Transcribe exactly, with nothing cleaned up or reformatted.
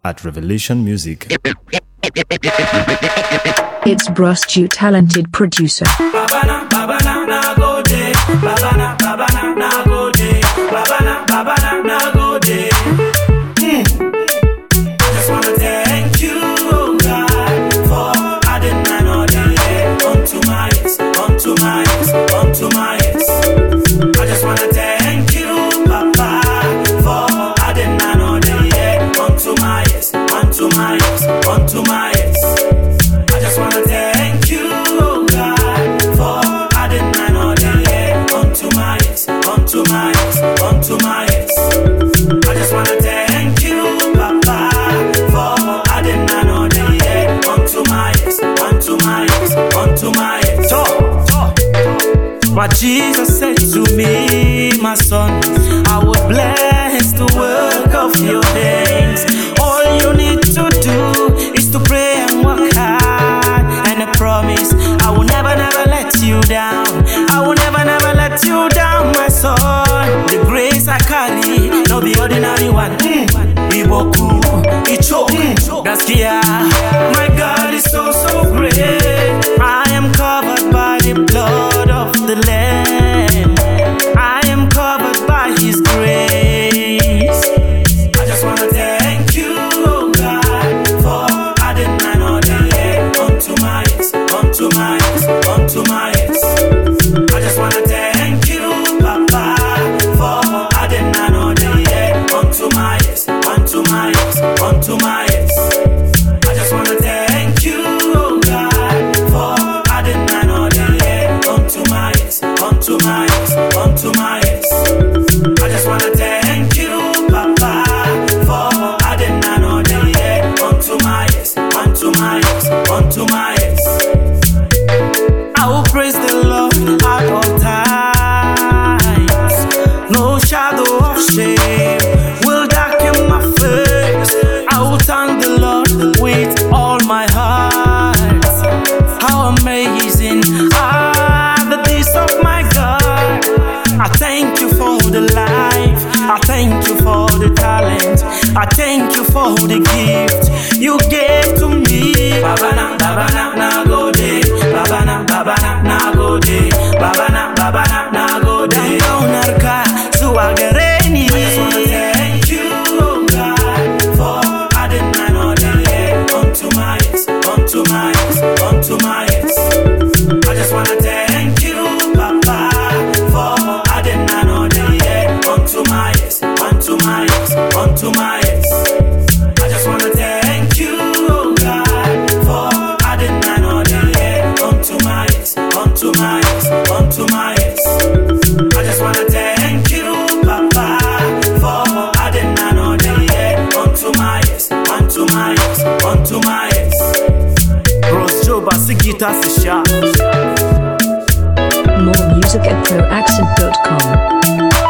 at Revelation Music. It's Brustu, talented producer. Babana, babana, na go day. Babana, babana, na go day. Babana, babana, na go day. I just wanna thank you, oh God, for adding another year onto my yes, onto my yes, onto my yes. I just wanna thank you, Papa, for adding another year onto my yes, onto my yes, onto my yes. I just wanna thank you, oh God, for adding another year onto my yes, onto my yes, onto my yes. I just wanna thank you, Papa, for adding another year onto my yes, onto my yes, onto my yes. So, so, what Jesus said to me, my son, I would bless the work of your hands. All you need to do is to pray and work hard, and I promise I will never, never let you down. I will never, never let you down, my son. The grace I carry, not the ordinary one. Iboku, Icho, Gaskia. My God is so, so great. I am covered by the blood of the Lamb. I am covered by His grace. I just wanna thank you, oh God, for adding another year onto my yes, onto my yes, onto my yes. I just wanna thank you, Papa, for adding another year onto my yes, onto my yes, onto my yes. I just wanna thank you, oh God, for adding another year onto my yes, onto my yes, onto my yes. I just wanna thank you, Papa, for adding another year onto my yes, onto my yes, onto my yes. I will praise the Lord at all times. No shadow of shame will darken my face. I will thank the Lord with all my heart. How amazing are the deeds of my God. I thank you for the life. I thank you for the talent. I thank you for the gift you gave to me. Babana, babana, na go day. Babana, babana, na go day. Babana, babana, na go day. Down narka, suagareni. I just wanna thank you, oh God, for adding another year onto my yes, onto my yes, onto my yes. I just wanna thank you, Papa, for adding another year onto my yes, onto my yes, onto my yes. I just wanna thank you, oh God, for adding another year onto my yes, onto my yes, onto my yes. I just wanna thank you, Papa, for adding another year onto my yes, onto my yes, onto my yes. Brustu, Basigita, Sisha. More music at pro accent dot com.